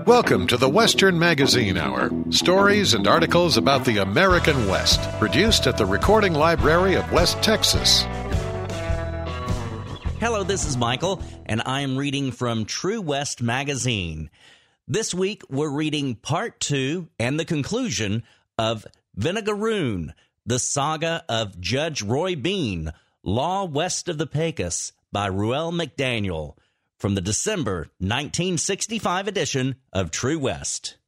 Welcome to the Western Magazine Hour. Stories and articles about the American West. Produced at the Recording Library of West Texas. Hello, this is Michael, and I am reading from True West Magazine. This week, we're reading Part 2 and the conclusion of Vinegaroon, the saga of Judge Roy Bean, Law West of the Pecos, by Ruel McDaniel, from the December 1965 edition of True West.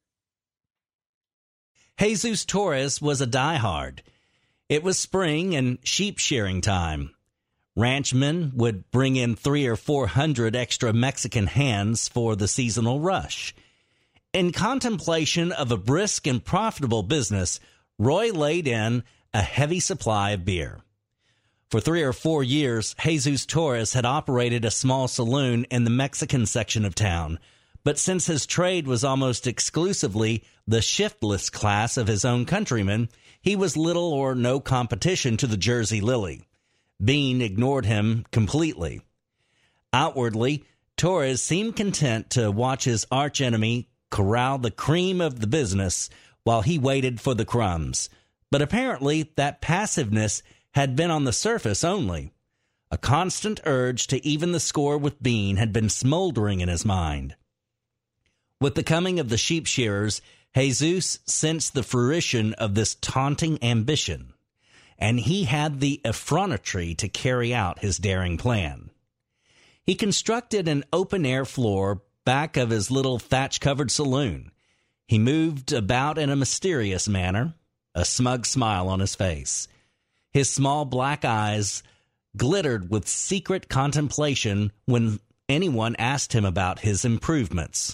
Jesus Torres was a diehard. It was spring and sheep shearing time. Ranchmen would bring in 300 or 400 extra Mexican hands for the seasonal rush. In contemplation of a brisk and profitable business, Roy laid in a heavy supply of beer. For 3 or 4 years, Jesus Torres had operated a small saloon in the Mexican section of town, but since his trade was almost exclusively the shiftless class of his own countrymen, he was little or no competition to the Jersey Lily. Bean ignored him completely. Outwardly, Torres seemed content to watch his archenemy corral the cream of the business while he waited for the crumbs, but apparently that passiveness had been on the surface only. A constant urge to even the score with Bean had been smoldering in his mind. With the coming of the sheep shearers, Jesus sensed the fruition of this taunting ambition, and he had the effrontery to carry out his daring plan. He constructed an open-air floor back of his little thatch-covered saloon. He moved about in a mysterious manner, a smug smile on his face. His small black eyes glittered with secret contemplation when anyone asked him about his improvements.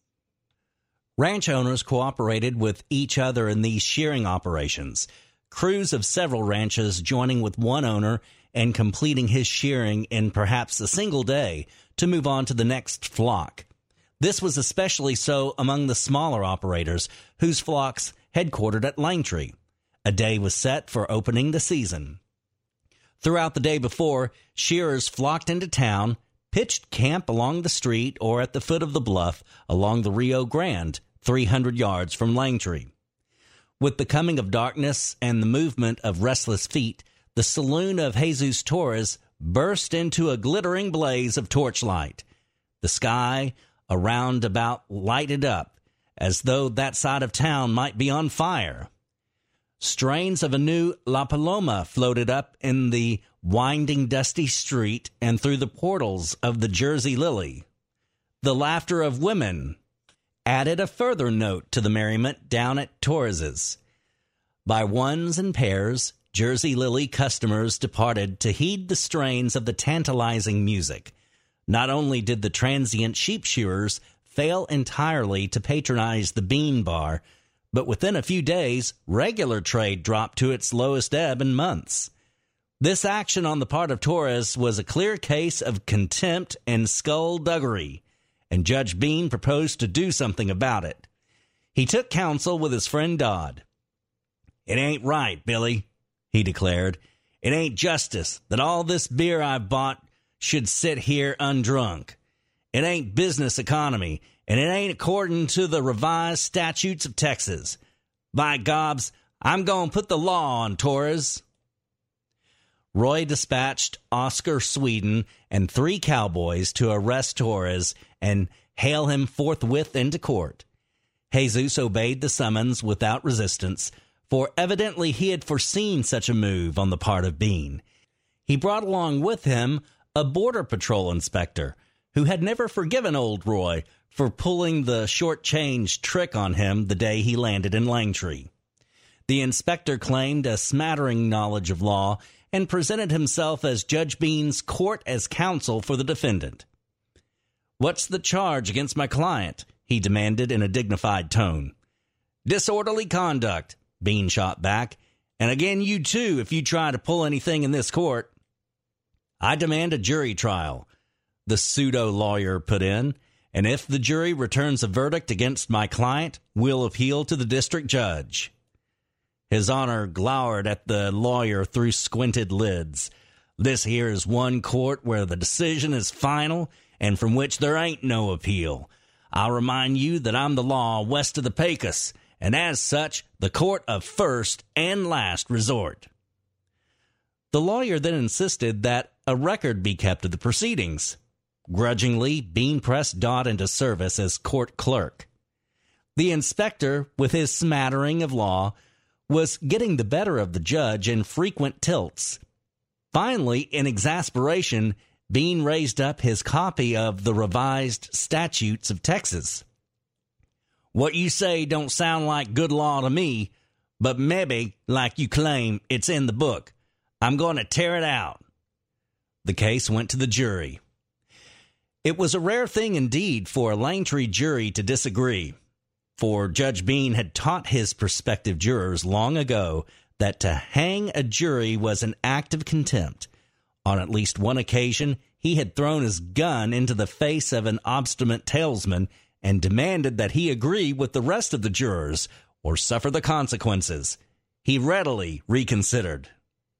Ranch owners cooperated with each other in these shearing operations, crews of several ranches joining with one owner and completing his shearing in perhaps a single day to move on to the next flock. This was especially so among the smaller operators, whose flocks headquartered at Langtree. A day was set for opening the season. Throughout the day before, shearers flocked into town, pitched camp along the street or at the foot of the bluff along the Rio Grande, 300 yards from Langtree. With the coming of darkness and the movement of restless feet, the saloon of Jesus Torres burst into a glittering blaze of torchlight. The sky around about lighted up, as though that side of town might be on fire. Strains of a new La Paloma floated up in the winding, dusty street and through the portals of the Jersey Lily. The laughter of women added a further note to the merriment down at Torres's. By ones and pairs, Jersey Lily customers departed to heed the strains of the tantalizing music. Not only did the transient sheep shearers fail entirely to patronize the Bean Bar, but within a few days, regular trade dropped to its lowest ebb in months. This action on the part of Torres was a clear case of contempt and skullduggery, and Judge Bean proposed to do something about it. He took counsel with his friend Dodd. "It ain't right, Billy," he declared. "It ain't justice that all this beer I've bought should sit here undrunk. It ain't business economy, and it ain't according to the revised statutes of Texas. By gobs, I'm going to put the law on Torres." Roy dispatched Oscar Sweden and 3 cowboys to arrest Torres and hail him forthwith into court. Jesus obeyed the summons without resistance, for evidently he had foreseen such a move on the part of Bean. He brought along with him a Border Patrol inspector, who had never forgiven old Roy for pulling the short-change trick on him the day he landed in Langtree. The inspector claimed a smattering knowledge of law and presented himself as Judge Bean's court as counsel for the defendant. "What's the charge against my client?" he demanded in a dignified tone. "Disorderly conduct," Bean shot back, "and again you too if you try to pull anything in this court." "I demand a jury trial," the pseudo-lawyer put in, "and if the jury returns a verdict against my client, we'll appeal to the district judge." His Honor glowered at the lawyer through squinted lids. "This here is one court where the decision is final and from which there ain't no appeal. I'll remind you that I'm the law west of the Pecos, and as such, the court of first and last resort. The lawyer then insisted that a record be kept of the proceedings. Grudgingly, Bean pressed Dodd into service as court clerk. The inspector, with his smattering of law, was getting the better of the judge in frequent tilts. Finally, in exasperation, Bean raised up his copy of the revised statutes of Texas. What you say don't sound like good law to me, but maybe, like you claim, it's in the book. I'm going to tear it out. The case went to the jury. It was a rare thing indeed for a Langtree jury to disagree, for Judge Bean had taught his prospective jurors long ago that to hang a jury was an act of contempt. On at least one occasion, he had thrown his gun into the face of an obstinate talesman and demanded that he agree with the rest of the jurors or suffer the consequences. He readily reconsidered.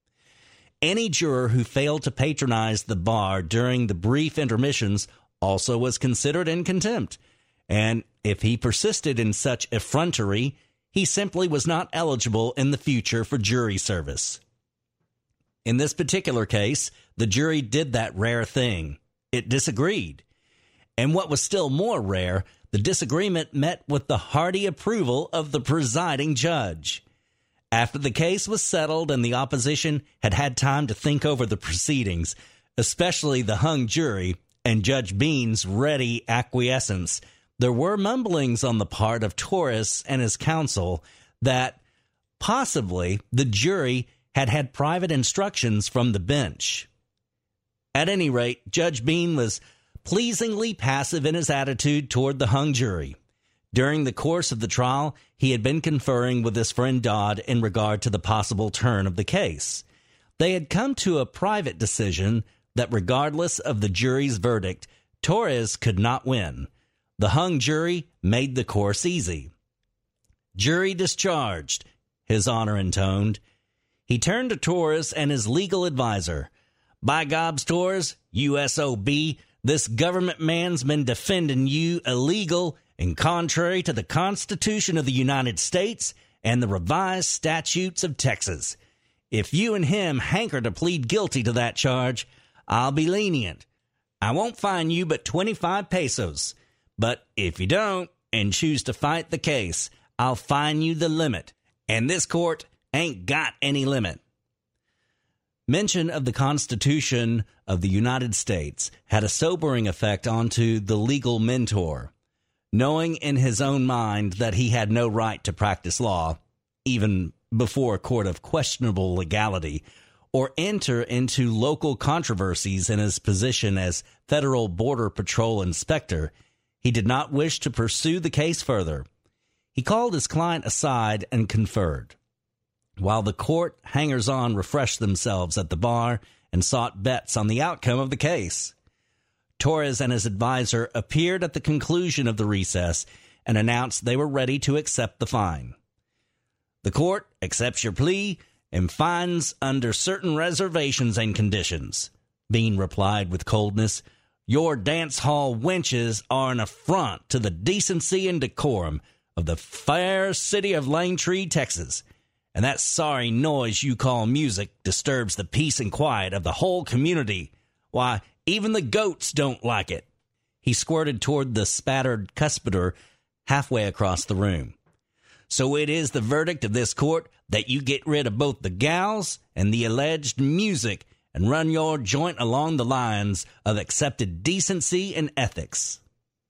Any juror who failed to patronize the bar during the brief intermissions also was considered in contempt, and if he persisted in such effrontery, he simply was not eligible in the future for jury service. In this particular case, the jury did that rare thing. It disagreed. And what was still more rare, the disagreement met with the hearty approval of the presiding judge. After the case was settled and the opposition had had time to think over the proceedings, especially the hung jury and Judge Bean's ready acquiescence, there were mumblings on the part of Torres and his counsel that possibly the jury had had private instructions from the bench. At any rate, Judge Bean was pleasingly passive in his attitude toward the hung jury. During the course of the trial, he had been conferring with his friend Dodd in regard to the possible turn of the case. They had come to a private decision that regardless of the jury's verdict, Torres could not win. The hung jury made the course easy. Jury discharged, His Honor intoned. He turned to Torres and his legal advisor. By gobs, Torres, USOB, this government man's been defending you illegal and contrary to the Constitution of the United States and the revised statutes of Texas. If you and him hanker to plead guilty to that charge, I'll be lenient. I won't fine you but 25 pesos. But if you don't and choose to fight the case, I'll fine you the limit. And this court ain't got any limit. Mention of the Constitution of the United States had a sobering effect onto the legal mentor. Knowing in his own mind that he had no right to practice law, even before a court of questionable legality, or enter into local controversies in his position as Federal Border Patrol Inspector, he did not wish to pursue the case further. He called his client aside and conferred, while the court hangers-on refreshed themselves at the bar and sought bets on the outcome of the case. Torres and his advisor appeared at the conclusion of the recess and announced they were ready to accept the fine. The court accepts your plea and fines under certain reservations and conditions, Bean replied with coldness. Your dance hall wenches are an affront to the decency and decorum of the fair city of Langtree, Texas, and that sorry noise you call music disturbs the peace and quiet of the whole community. Why, even the goats don't like it. He squirted toward the spattered cuspidor halfway across the room. So it is the verdict of this court that you get rid of both the gals and the alleged music and run your joint along the lines of accepted decency and ethics.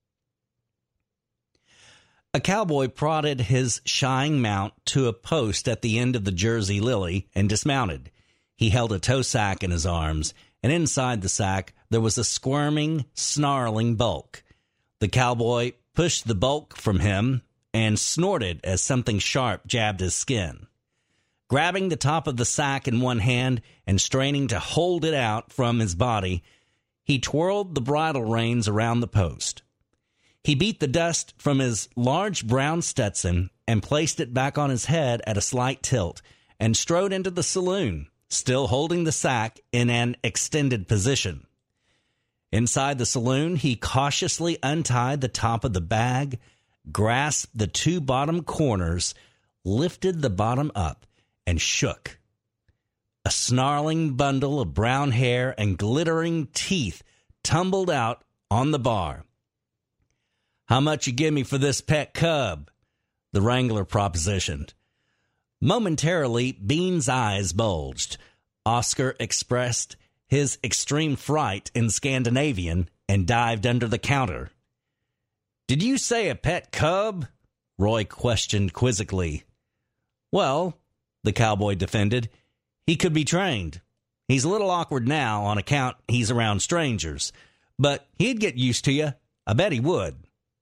A cowboy prodded his shying mount to a post at the end of the Jersey Lily and dismounted. He held a tow sack in his arms, and inside the sack there was a squirming, snarling bulk. The cowboy pushed the bulk from him and snorted as something sharp jabbed his skin. Grabbing the top of the sack in one hand and straining to hold it out from his body, he twirled the bridle reins around the post. He beat the dust from his large brown Stetson and placed it back on his head at a slight tilt and strode into the saloon, still holding the sack in an extended position. Inside the saloon, he cautiously untied the top of the bag, grasped the two bottom corners, lifted the bottom up, and shook. A snarling bundle of brown hair and glittering teeth tumbled out on the bar. "How much you give me for this pet cub?" the wrangler propositioned. Momentarily, Bean's eyes bulged. Oscar expressed his extreme fright in Scandinavian and dived under the counter. "Did you say a pet cub?" Roy questioned quizzically. "Well," the cowboy defended, "he could be trained. He's a little awkward now on account he's around strangers, but he'd get used to you. I bet he would."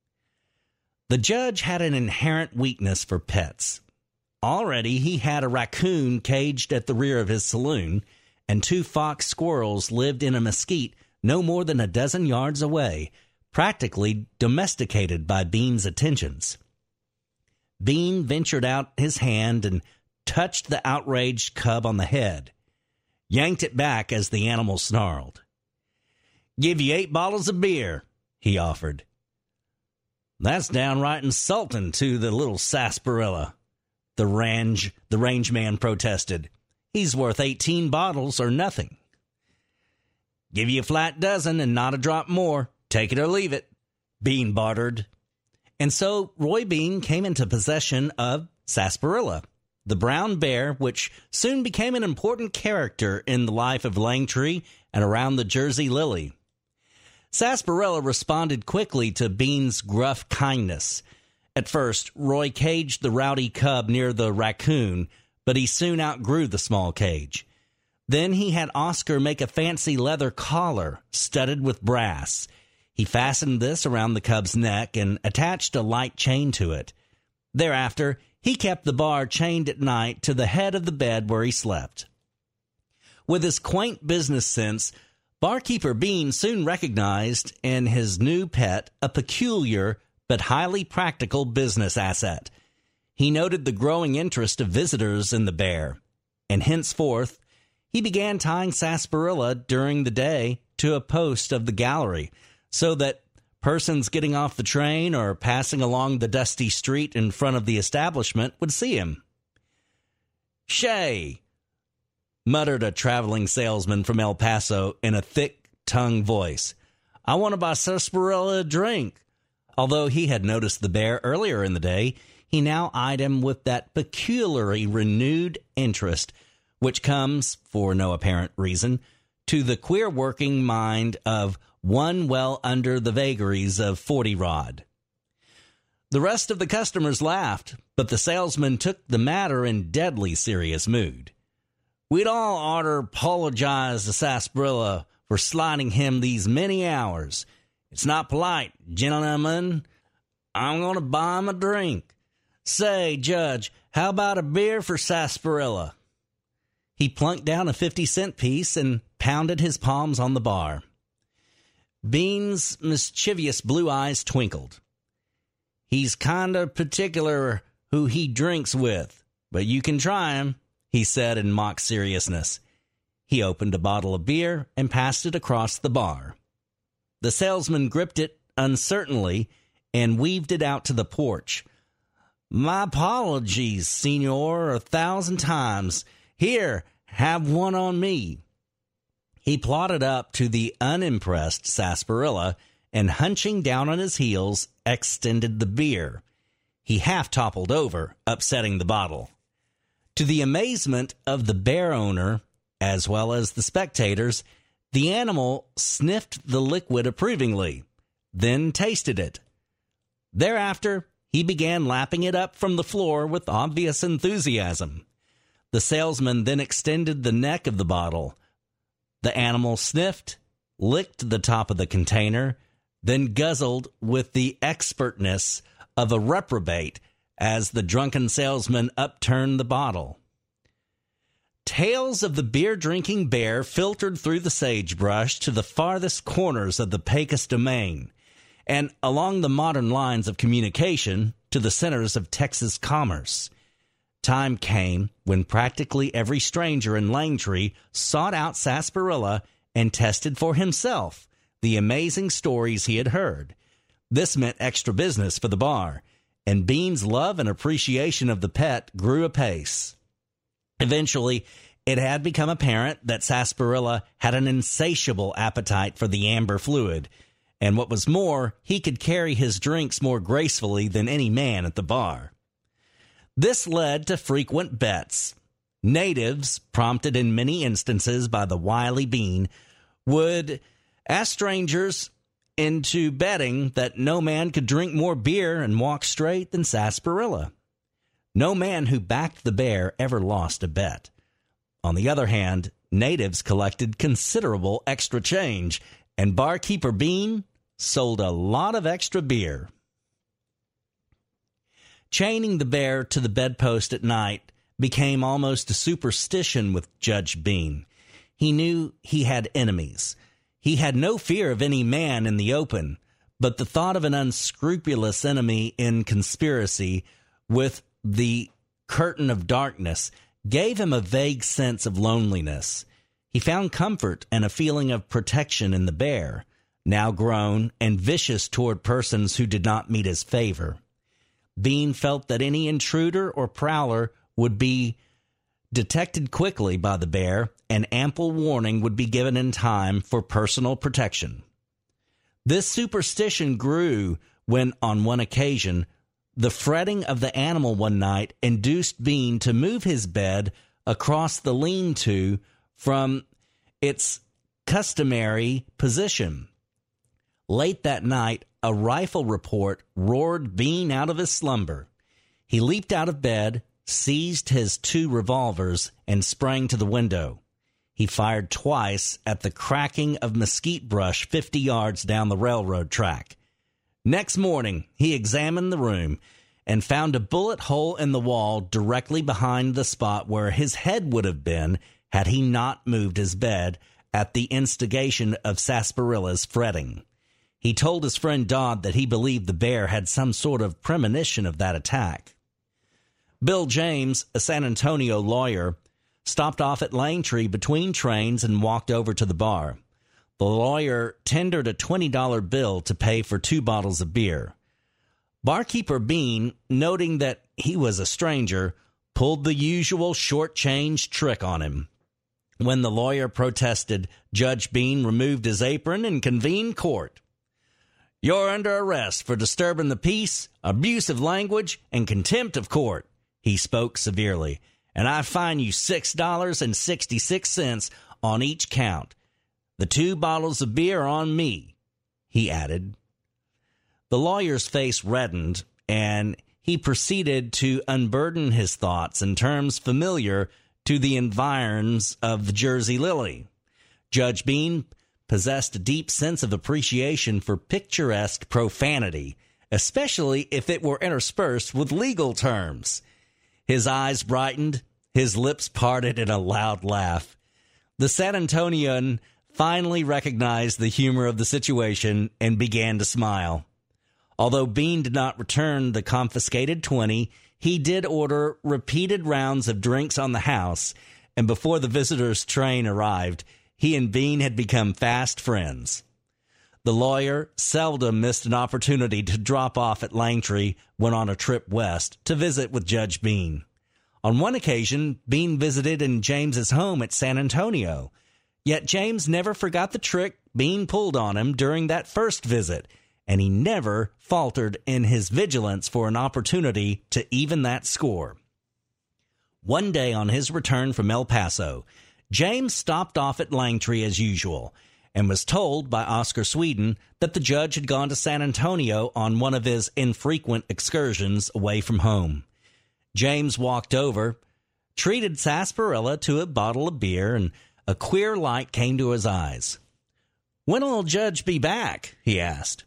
The judge had an inherent weakness for pets. Already he had a raccoon caged at the rear of his saloon, and 2 fox squirrels lived in a mesquite no more than a dozen yards away, practically domesticated by Bean's attentions. Bean ventured out his hand and touched the outraged cub on the head, yanked it back as the animal snarled. "Give you 8 bottles of beer," he offered. "That's downright insulting to the little sarsaparilla," the range man protested. "He's worth 18 bottles or nothing." "Give you a flat dozen and not a drop more. Take it or leave it," Bean bartered. And so Roy Bean came into possession of Sarsaparilla, the brown bear which soon became an important character in the life of Langtree and around the Jersey Lily. Sarsaparilla responded quickly to Bean's gruff kindness. At first, Roy caged the rowdy cub near the raccoon, but he soon outgrew the small cage. Then he had Oscar make a fancy leather collar studded with brass. He fastened this around the cub's neck and attached a light chain to it. Thereafter, he kept the bar chained at night to the head of the bed where he slept. With his quaint business sense, barkeeper Bean soon recognized in his new pet a peculiar but highly practical business asset. He noted the growing interest of visitors in the bear, and henceforth he began tying sarsaparilla during the day to a post of the gallery, so that persons getting off the train or passing along the dusty street in front of the establishment would see him. "Shay," muttered a traveling salesman from El Paso in a thick-tongued voice, "I want to buy sarsaparilla a drink." Although he had noticed the bear earlier in the day, he now eyed him with that peculiarly renewed interest which comes, for no apparent reason, to the queer working mind of one well under the vagaries of 40 Rod. The rest of the customers laughed, but the salesman took the matter in deadly serious mood. "We'd all oughter apologize to sarsaparilla for sliding him these many hours. It's not polite, gentlemen. I'm going to buy him a drink. Say, Judge, how about a beer for sarsaparilla?" He plunked down a 50-cent piece and pounded his palms on the bar. Bean's mischievous blue eyes twinkled. "He's kind of particular who he drinks with, but you can try him," he said in mock seriousness. He opened a bottle of beer and passed it across the bar. The salesman gripped it uncertainly and weaved it out to the porch. "My apologies, senor, 1,000 times. Here, have one on me." He plodded up to the unimpressed sarsaparilla and, hunching down on his heels, extended the beer. He half toppled over, upsetting the bottle. To the amazement of the bear owner, as well as the spectators, the animal sniffed the liquid approvingly, then tasted it. Thereafter, he began lapping it up from the floor with obvious enthusiasm. The salesman then extended the neck of the bottle. The animal sniffed, licked the top of the container, then guzzled with the expertness of a reprobate as the drunken salesman upturned the bottle. Tales of the beer-drinking bear filtered through the sagebrush to the farthest corners of the Pecos domain, and along the modern lines of communication to the centers of Texas commerce. Time came when practically every stranger in Langtree sought out sarsaparilla and tested for himself the amazing stories he had heard. This meant extra business for the bar, and Bean's love and appreciation of the pet grew apace. Eventually, it had become apparent that Sarsaparilla had an insatiable appetite for the amber fluid, and what was more, he could carry his drinks more gracefully than any man at the bar. This led to frequent bets. Natives, prompted in many instances by the wily Bean, would ask strangers into betting that no man could drink more beer and walk straight than Sarsaparilla. No man who backed the bear ever lost a bet. On the other hand, natives collected considerable extra change, and barkeeper Bean sold a lot of extra beer. Chaining the bear to the bedpost at night became almost a superstition with Judge Bean. He knew he had enemies. He had no fear of any man in the open, but the thought of an unscrupulous enemy in conspiracy with the curtain of darkness gave him a vague sense of loneliness. He found comfort and a feeling of protection in the bear, now grown and vicious toward persons who did not meet his favor. Bean felt that any intruder or prowler would be detected quickly by the bear, and ample warning would be given in time for personal protection. This superstition grew when, on one occasion, the fretting of the animal one night induced Bean to move his bed across the lean-to from its customary position. Late that night, a rifle report roared Bean out of his slumber. He leaped out of bed, seized his 2 revolvers, and sprang to the window. He fired twice at the cracking of mesquite brush 50 yards down the railroad track. Next morning, he examined the room and found a bullet hole in the wall directly behind the spot where his head would have been had he not moved his bed at the instigation of Sarsaparilla's fretting. He told his friend Dodd that he believed the bear had some sort of premonition of that attack. Bill James, a San Antonio lawyer, stopped off at Langtree between trains and walked over to the bar. The lawyer tendered a $20 bill to pay for 2 bottles of beer. Barkeeper Bean, noting that he was a stranger, pulled the usual short change trick on him. When the lawyer protested, Judge Bean removed his apron and convened court. "You're under arrest for disturbing the peace, abusive language, and contempt of court," he spoke severely, "and I fine you $6.66 on each count. The 2 bottles of beer are on me," he added. The lawyer's face reddened, and he proceeded to unburden his thoughts in terms familiar to the environs of the Jersey Lily. Judge Bean possessed a deep sense of appreciation for picturesque profanity, especially if it were interspersed with legal terms. His eyes brightened, his lips parted in a loud laugh. The San Antonian finally recognized the humor of the situation and began to smile. Although Bean did not return the confiscated 20, he did order repeated rounds of drinks on the house, and before the visitors' train arrived, he and Bean had become fast friends. The lawyer seldom missed an opportunity to drop off at Langtree when on a trip west to visit with Judge Bean. On one occasion, Bean visited in James's home at San Antonio. Yet James never forgot the trick Bean pulled on him during that first visit, and he never faltered in his vigilance for an opportunity to even that score. One day on his return from El Paso, James stopped off at Langtree as usual and was told by Oscar Sweden that the judge had gone to San Antonio on one of his infrequent excursions away from home. James walked over, treated Sarsaparilla to a bottle of beer, and a queer light came to his eyes. "When'll the judge be back?" he asked.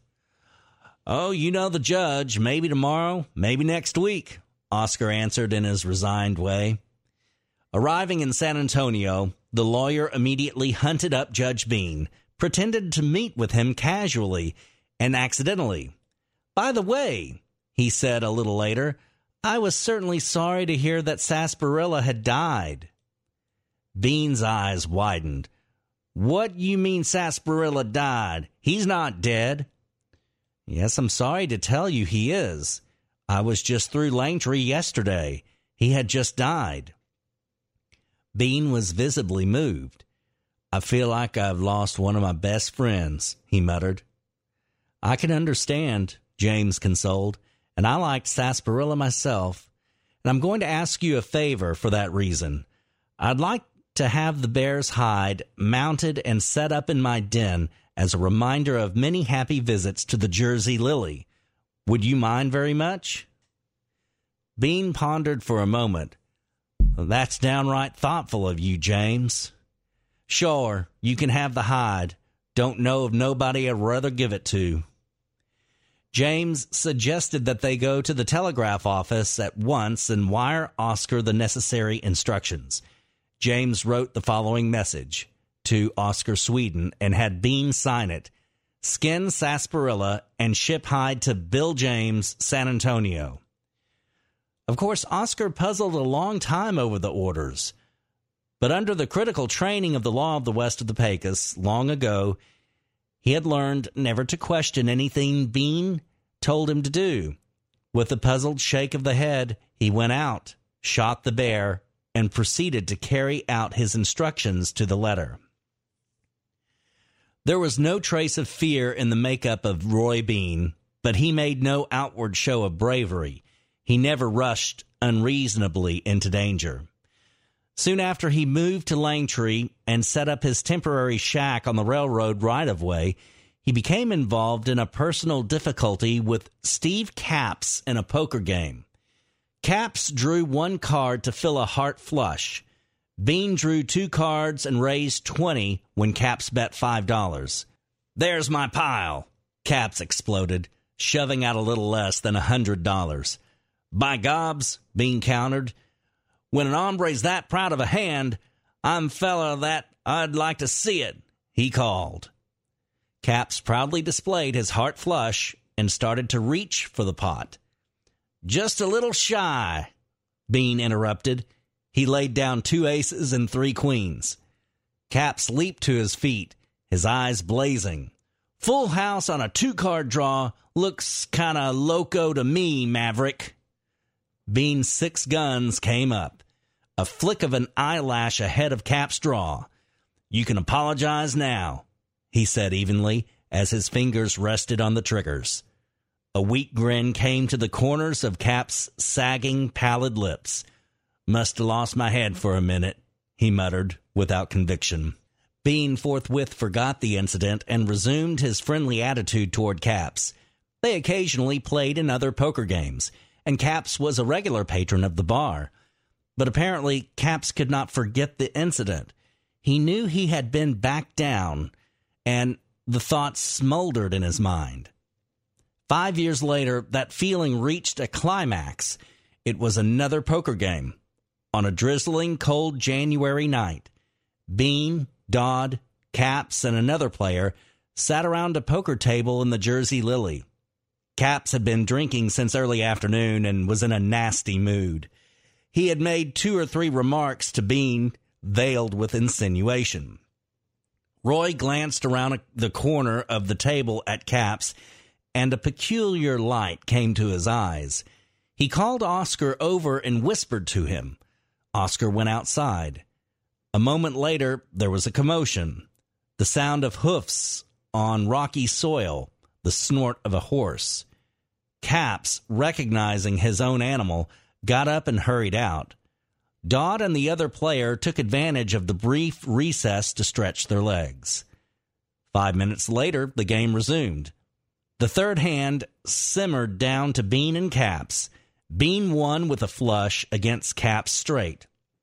"Oh, you know the judge. Maybe tomorrow, maybe next week," Oscar answered in his resigned way. Arriving in San Antonio, the lawyer immediately hunted up Judge Bean, pretended to meet with him casually and accidentally. "By the way," he said a little later, "I was certainly sorry to hear that Sarsaparilla had died." Bean's eyes widened. What you mean Sarsaparilla died? He's not dead. Yes, I'm sorry to tell you he is. I was just through Langtree yesterday. He had just died. Bean was visibly moved. I feel like I've lost one of my best friends, he muttered. I can understand, James consoled, and I liked Sarsaparilla myself. And I'm going to ask you a favor for that reason. I'd like to have the bear's hide mounted and set up in my den as a reminder of many happy visits to the Jersey Lily. Would you mind very much? Bean pondered for a moment. That's downright thoughtful of you, James. Sure, you can have the hide. Don't know of nobody I'd rather give it to. James suggested that they go to the telegraph office at once and wire Oscar the necessary instructions. James wrote the following message to Oscar Sweden and had Bean sign it. Skin sarsaparilla and ship hide to Bill James, San Antonio. Of course, Oscar puzzled a long time over the orders. But under the critical training of the law of the West of the Pecos long ago, he had learned never to question anything Bean told him to do. With a puzzled shake of the head, he went out, shot the bear, and proceeded to carry out his instructions to the letter. There was no trace of fear in the makeup of Roy Bean, but he made no outward show of bravery. He never rushed unreasonably into danger. Soon after he moved to Langtree and set up his temporary shack on the railroad right-of-way, he became involved in a personal difficulty with Steve Capps in a poker game. Capps drew one card to fill a heart flush. Bean drew 2 cards and raised 20 when Capps bet $5. There's my pile, Capps exploded, shoving out a little less than $100. By gobs, Bean countered. When an hombre's that proud of a hand, I'm fella that I'd like to see it, he called. Capps proudly displayed his heart flush and started to reach for the pot. Just a little shy, Bean interrupted. He laid down 2 aces and 3 queens. Capps leaped to his feet, his eyes blazing. Full house on a 2-card draw looks kinda loco to me, Maverick. Bean's 6 guns came up, a flick of an eyelash ahead of Capps' draw. You can apologize now, he said evenly as his fingers rested on the triggers. A weak grin came to the corners of Capps' sagging, pallid lips. Must have lost my head for a minute, he muttered without conviction. Bean forthwith forgot the incident and resumed his friendly attitude toward Capps. They occasionally played in other poker games, and Capps was a regular patron of the bar. But apparently Capps could not forget the incident. He knew he had been backed down, and the thought smoldered in his mind. 5 years later, that feeling reached a climax. It was another poker game. On a drizzling, cold January night, Bean, Dodd, Capps, and another player sat around a poker table in the Jersey Lily. Capps had been drinking since early afternoon and was in a nasty mood. He had made 2 or 3 remarks to Bean, veiled with insinuation. Roy glanced around the corner of the table at Capps, and a peculiar light came to his eyes. He called Oscar over and whispered to him. Oscar went outside. A moment later, there was a commotion. The sound of hoofs on rocky soil, the snort of a horse. Capps, recognizing his own animal, got up and hurried out. Dodd and the other player took advantage of the brief recess to stretch their legs. 5 minutes later, the game resumed. The third hand simmered down to Bean and Capps. Bean won with a flush against Capps straight.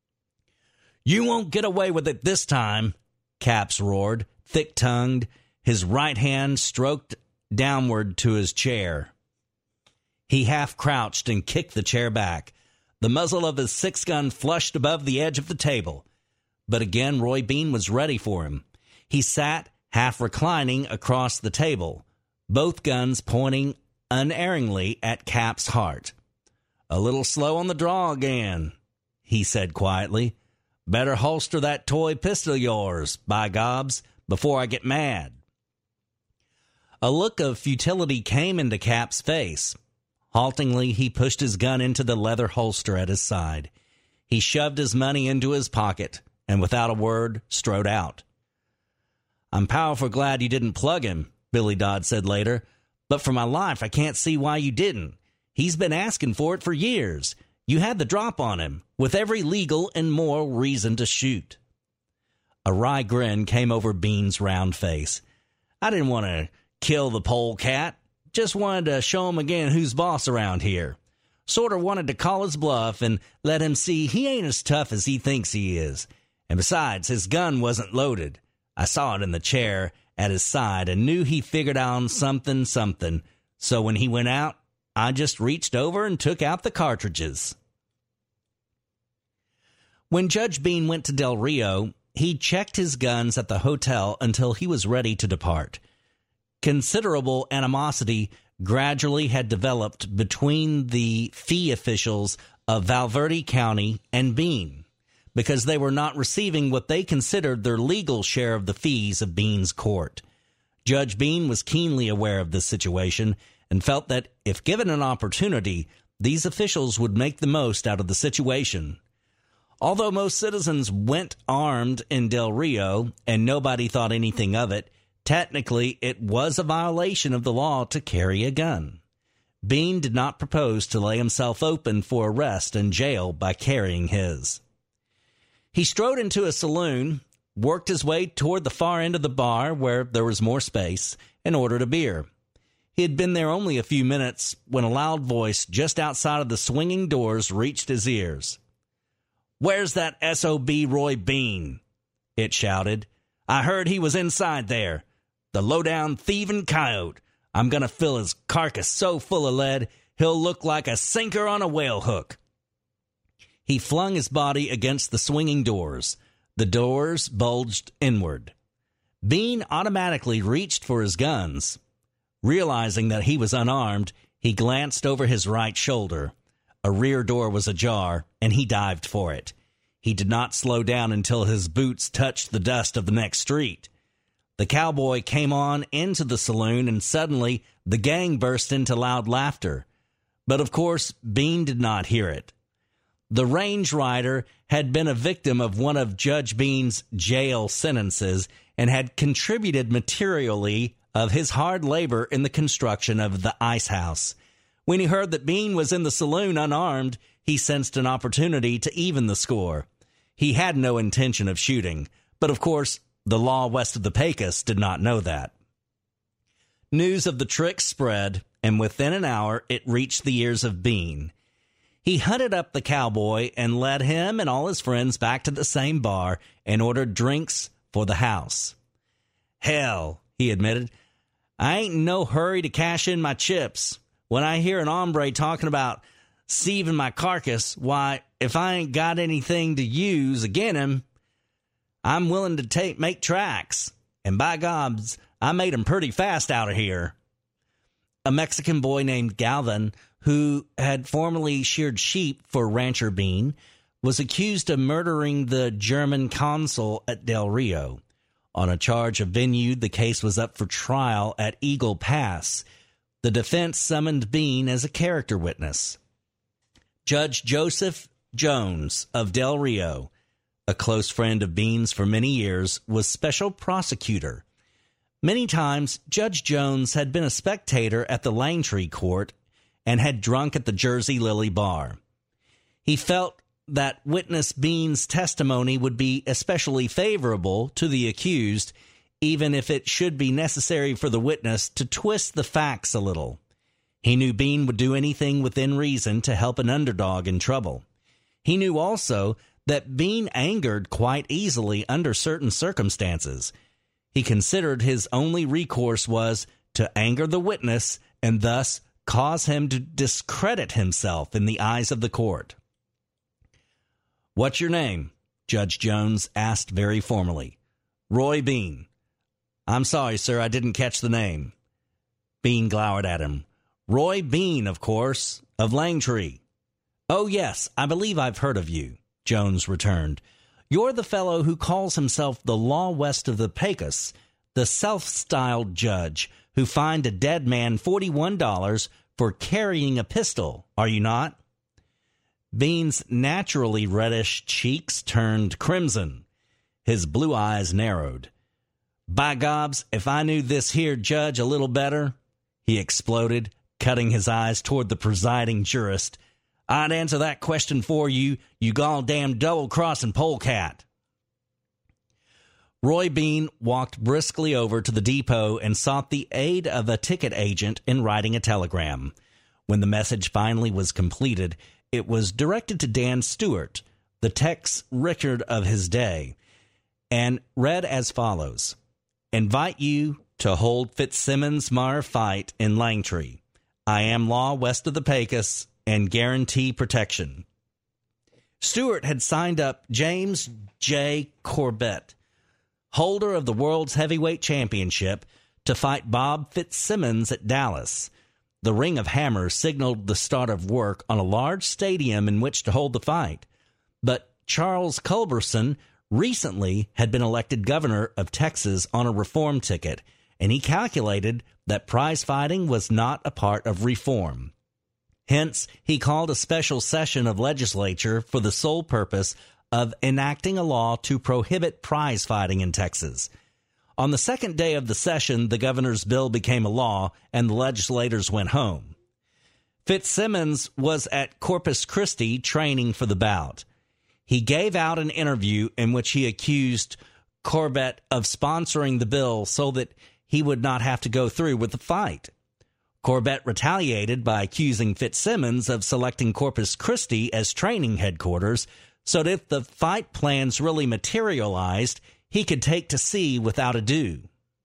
You won't get away with it this time, Capps roared, thick-tongued, his right hand stroked downward to his chair. He half-crouched and kicked the chair back. The muzzle of his 6-gun flushed above the edge of the table. But again, Roy Bean was ready for him. He sat, half-reclining, across the table, both guns pointing unerringly at Capps' heart. A little slow on the draw again, he said quietly. Better holster that toy pistol of yours, by gobs, before I get mad. A look of futility came into Cap's face. Haltingly, he pushed his gun into the leather holster at his side. He shoved his money into his pocket, and without a word, strode out. "I'm powerful glad you didn't plug him," Billy Dodd said later, "but for my life I can't see why you didn't. He's been asking for it for years. You had the drop on him, with every legal and moral reason to shoot." A wry grin came over Bean's round face. "I didn't want to kill the polecat. Just wanted to show him again who's boss around here. Sorta wanted to call his bluff and let him see he ain't as tough as he thinks he is. And besides, his gun wasn't loaded. I saw it in the chair at his side and knew he figured out something. So when he went out, I just reached over and took out the cartridges." When Judge Bean went to Del Rio, he checked his guns at the hotel until he was ready to depart. Considerable animosity gradually had developed between the fee officials of Valverde County and Bean, because they were not receiving what they considered their legal share of the fees of Bean's court. Judge Bean was keenly aware of this situation and felt that if given an opportunity, these officials would make the most out of the situation. Although most citizens went armed in Del Rio and nobody thought anything of it, technically it was a violation of the law to carry a gun. Bean did not propose to lay himself open for arrest and jail by carrying his. He strode into a saloon, worked his way toward the far end of the bar where there was more space, and ordered a beer. He had been there only a few minutes when a loud voice just outside of the swinging doors reached his ears. "Where's that SOB Roy Bean?" it shouted. "I heard he was inside there. The low-down thieving coyote. I'm going to fill his carcass so full of lead, he'll look like a sinker on a whale hook." He flung his body against the swinging doors. The doors bulged inward. Bean automatically reached for his guns. Realizing that he was unarmed, he glanced over his right shoulder. A rear door was ajar, and he dived for it. He did not slow down until his boots touched the dust of the next street. The cowboy came on into the saloon, and suddenly the gang burst into loud laughter. But of course, Bean did not hear it. The range rider had been a victim of one of Judge Bean's jail sentences and had contributed materially of his hard labor in the construction of the ice house. When he heard that Bean was in the saloon unarmed, he sensed an opportunity to even the score. He had no intention of shooting, but of course, the law west of the Pecos did not know that. News of the trick spread, and within an hour it reached the ears of Bean. He hunted up the cowboy and led him and all his friends back to the same bar and ordered drinks for the house. "Hell," he admitted, "I ain't in no hurry to cash in my chips. When I hear an hombre talking about sieving my carcass, why, if I ain't got anything to use agin him, I'm willing to make tracks. And by gobs, I made 'em pretty fast out of here." A Mexican boy named Galvin, who had formerly sheared sheep for Rancher Bean, was accused of murdering the German consul at Del Rio. On a charge of venue, the case was up for trial at Eagle Pass. The defense summoned Bean as a character witness. Judge Joseph Jones of Del Rio, a close friend of Bean's for many years, was special prosecutor. Many times, Judge Jones had been a spectator at the Langtree court and had drunk at the Jersey Lily bar. He felt that witness Bean's testimony would be especially favorable to the accused, even if it should be necessary for the witness to twist the facts a little. He knew Bean would do anything within reason to help an underdog in trouble. He knew also that Bean angered quite easily under certain circumstances. He considered his only recourse was to anger the witness and thus cause him to discredit himself in the eyes of the court. "What's your name?" Judge Jones asked very formally. "Roy Bean." "I'm sorry, sir, I didn't catch the name." Bean glowered at him. "Roy Bean, of course, of Langtree." "Oh, yes, I believe I've heard of you," Jones returned. You're the fellow who calls himself the law west of the Pecos, the self-styled judge who fined a dead man $41 for carrying a pistol, are you not?" Bean's naturally reddish cheeks turned crimson. His blue eyes narrowed. "By gobs, if I knew this here judge a little better," he exploded, cutting his eyes toward the presiding jurist, "I'd answer that question for you, you goddamn double-crossing polecat." Roy Bean walked briskly over to the depot and sought the aid of a ticket agent in writing a telegram. When the message finally was completed, it was directed to Dan Stewart, the Tex Rickard of his day, and read as follows: "Invite you to hold Fitzsimmons-Meagher fight in Langtree. I am law west of the Pecos and guarantee protection." Stewart had signed up James J. Corbett, holder of the world's heavyweight championship, to fight Bob Fitzsimmons at Dallas. The Ring of Hammers signaled the start of work on a large stadium in which to hold the fight. But Charles Culberson recently had been elected governor of Texas on a reform ticket, and he calculated that prize fighting was not a part of reform. Hence, he called a special session of legislature for the sole purpose of enacting a law to prohibit prize fighting in Texas. On the second day of the session, the governor's bill became a law, and the legislators went home. Fitzsimmons was at Corpus Christi training for the bout. He gave out an interview in which he accused Corbett of sponsoring the bill so that he would not have to go through with the fight. Corbett retaliated by accusing Fitzsimmons of selecting Corpus Christi as training headquarters so that if the fight plans really materialized, he could take to sea without ado.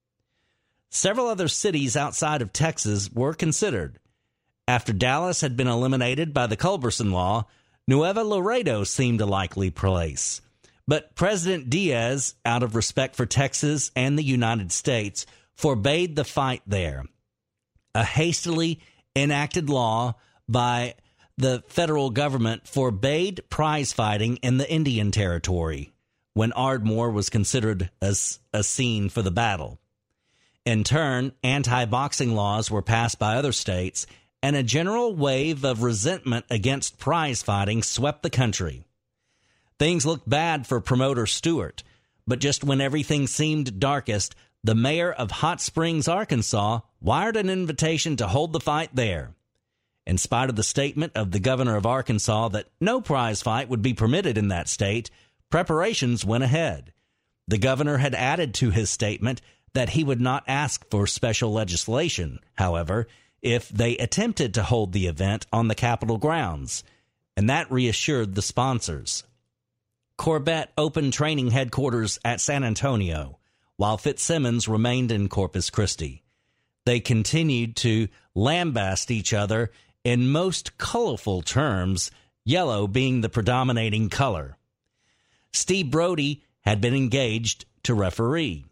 Several other cities outside of Texas were considered. After Dallas had been eliminated by the Culberson Law, Nuevo Laredo seemed a likely place. But President Diaz, out of respect for Texas and the United States, forbade the fight there. A hastily enacted law by the federal government forbade prize fighting in the Indian Territory, when Ardmore was considered as a scene for the battle. In turn, anti-boxing laws were passed by other states, and a general wave of resentment against prize fighting swept the country. Things looked bad for promoter Stewart, but just when everything seemed darkest, the mayor of Hot Springs, Arkansas, wired an invitation to hold the fight there. In spite of the statement of the governor of Arkansas that no prize fight would be permitted in that state, preparations went ahead. The governor had added to his statement that he would not ask for special legislation, however, if they attempted to hold the event on the Capitol grounds, and that reassured the sponsors. Corbett opened training headquarters at San Antonio, while Fitzsimmons remained in Corpus Christi. They continued to lambast each other in most colorful terms, yellow being the predominating color. Steve Brody had been engaged to referee.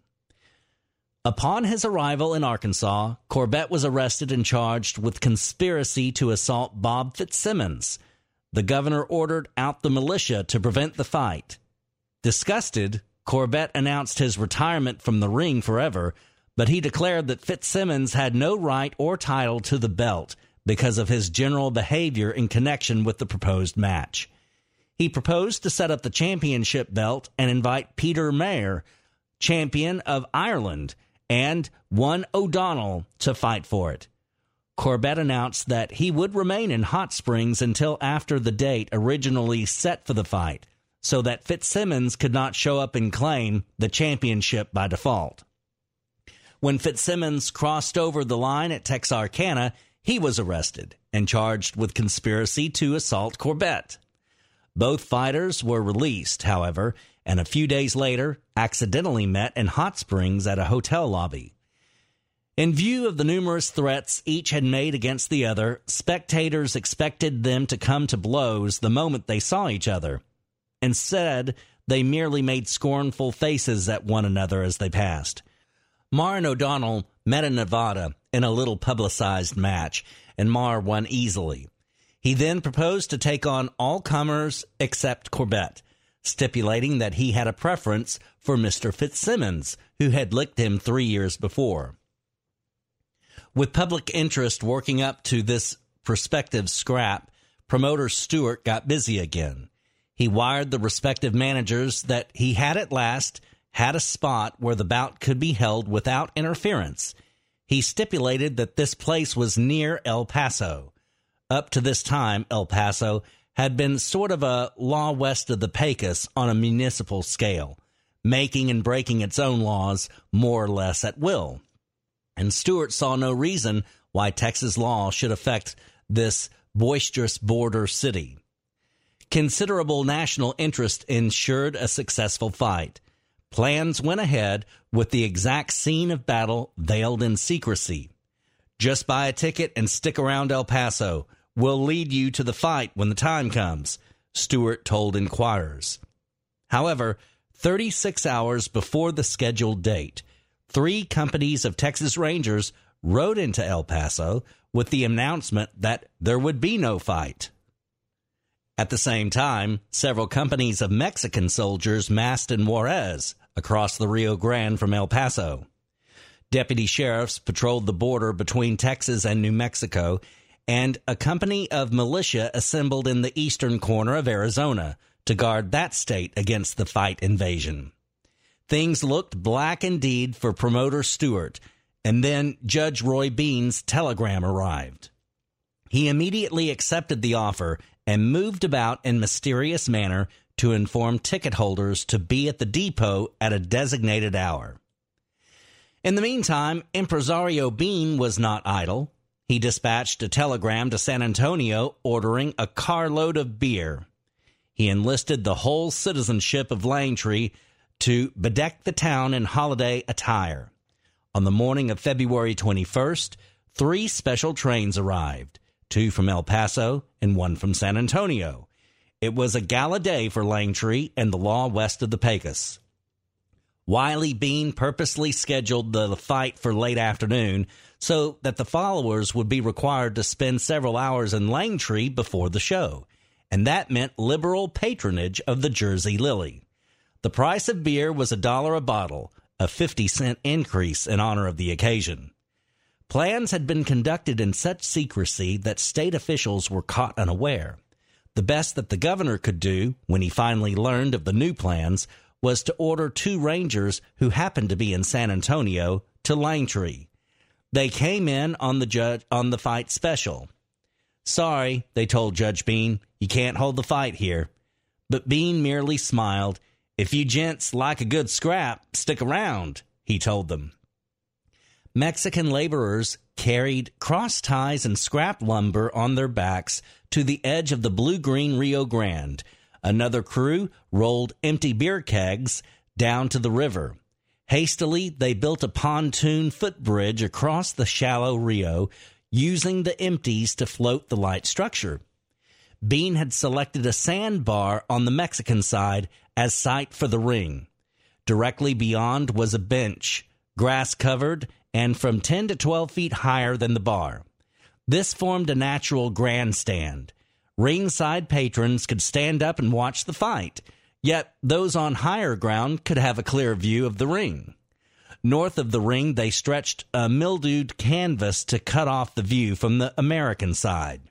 Upon his arrival in Arkansas, Corbett was arrested and charged with conspiracy to assault Bob Fitzsimmons. The governor ordered out the militia to prevent the fight. Disgusted, Corbett announced his retirement from the ring forever, but he declared that Fitzsimmons had no right or title to the belt because of his general behavior in connection with the proposed match. He proposed to set up the championship belt and invite Peter Maher, champion of Ireland, and one O'Donnell to fight for it. Corbett announced that he would remain in Hot Springs until after the date originally set for the fight, so that Fitzsimmons could not show up and claim the championship by default. When Fitzsimmons crossed over the line at Texarkana, he was arrested and charged with conspiracy to assault Corbett. Both fighters were released, however, and a few days later accidentally met in Hot Springs at a hotel lobby. In view of the numerous threats each had made against the other, spectators expected them to come to blows the moment they saw each other. Instead, they merely made scornful faces at one another as they passed. Maher and O'Donnell met in Nevada in a little publicized match, and Maher won easily. He then proposed to take on all comers except Corbett, stipulating that he had a preference for Mr. Fitzsimmons, who had licked him 3 years before. With public interest working up to this prospective scrap, promoter Stewart got busy again. He wired the respective managers that he had at last had a spot where the bout could be held without interference. He stipulated that this place was near El Paso. Up to this time, El Paso had been sort of a law west of the Pecos on a municipal scale, making and breaking its own laws more or less at will. And Stewart saw no reason why Texas law should affect this boisterous border city. Considerable national interest ensured a successful fight. Plans went ahead with the exact scene of battle veiled in secrecy. Just buy a ticket and stick around El Paso. We'll lead you to the fight when the time comes, Stewart told inquirers. However, 36 hours before the scheduled date, 3 companies of Texas Rangers rode into El Paso with the announcement that there would be no fight. At the same time, several companies of Mexican soldiers massed in Juarez, across the Rio Grande from El Paso. Deputy sheriffs patrolled the border between Texas and New Mexico, and a company of militia assembled in the eastern corner of Arizona to guard that state against the fight invasion. Things looked black indeed for promoter Stewart, and then Judge Roy Bean's telegram arrived. He immediately accepted the offer and moved about in mysterious manner to inform ticket holders to be at the depot at a designated hour. In the meantime, Impresario Bean was not idle. He dispatched a telegram to San Antonio ordering a carload of beer. He enlisted the whole citizenship of Langtree to bedeck the town in holiday attire. On the morning of February 21st, 3 special trains arrived, 2 from El Paso and 1 from San Antonio. It was a gala day for Langtree and the law west of the Pecos. Wiley Bean purposely scheduled the fight for late afternoon so that the followers would be required to spend several hours in Langtree before the show, and that meant liberal patronage of the Jersey Lily. The price of beer was $1 a bottle, a 50-cent increase in honor of the occasion. Plans had been conducted in such secrecy that state officials were caught unaware. The best that the governor could do, when he finally learned of the new plans, was to order 2 rangers who happened to be in San Antonio to Langtree. They came in on the fight special. Sorry, they told Judge Bean, you can't hold the fight here. But Bean merely smiled. If you gents like a good scrap, stick around, he told them. Mexican laborers carried cross ties and scrap lumber on their backs to the edge of the blue-green Rio Grande. Another crew rolled empty beer kegs down to the river. Hastily, they built a pontoon footbridge across the shallow Rio, using the empties to float the light structure. Bean had selected a sandbar on the Mexican side as site for the ring. Directly beyond was a bench, grass-covered and from 10 to 12 feet higher than the bar. This formed a natural grandstand. Ringside patrons could stand up and watch the fight, yet those on higher ground could have a clear view of the ring. North of the ring, they stretched a mildewed canvas to cut off the view from the American side.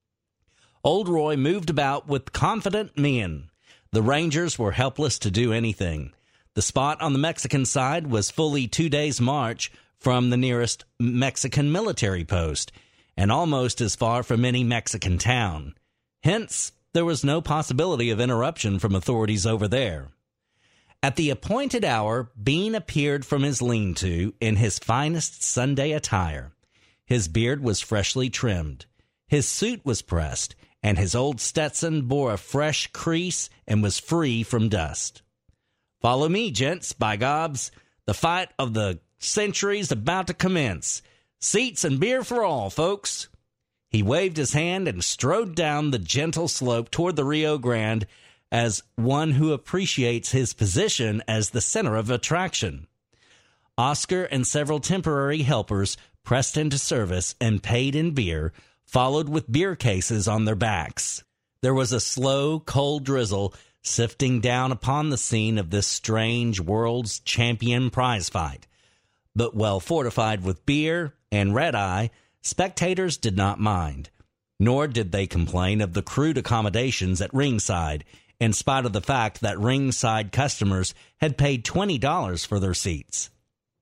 Old Roy moved about with confident mien. The Rangers were helpless to do anything. The spot on the Mexican side was fully 2 days' march from the nearest Mexican military post, and almost as far from any Mexican town. Hence, there was no possibility of interruption from authorities over there. At the appointed hour, Bean appeared from his lean-to in his finest Sunday attire. His beard was freshly trimmed. His suit was pressed, and his old Stetson bore a fresh crease and was free from dust. Follow me, gents, by gobs. The fight of the century's about to commence. Seats and beer for all, folks. He waved his hand and strode down the gentle slope toward the Rio Grande as one who appreciates his position as the center of attraction. Oscar and several temporary helpers pressed into service and paid in beer, followed with beer cases on their backs. There was a slow, cold drizzle sifting down upon the scene of this strange world's champion prize fight. But well fortified with beer and red-eye, spectators did not mind. Nor did they complain of the crude accommodations at ringside, in spite of the fact that ringside customers had paid $20 for their seats.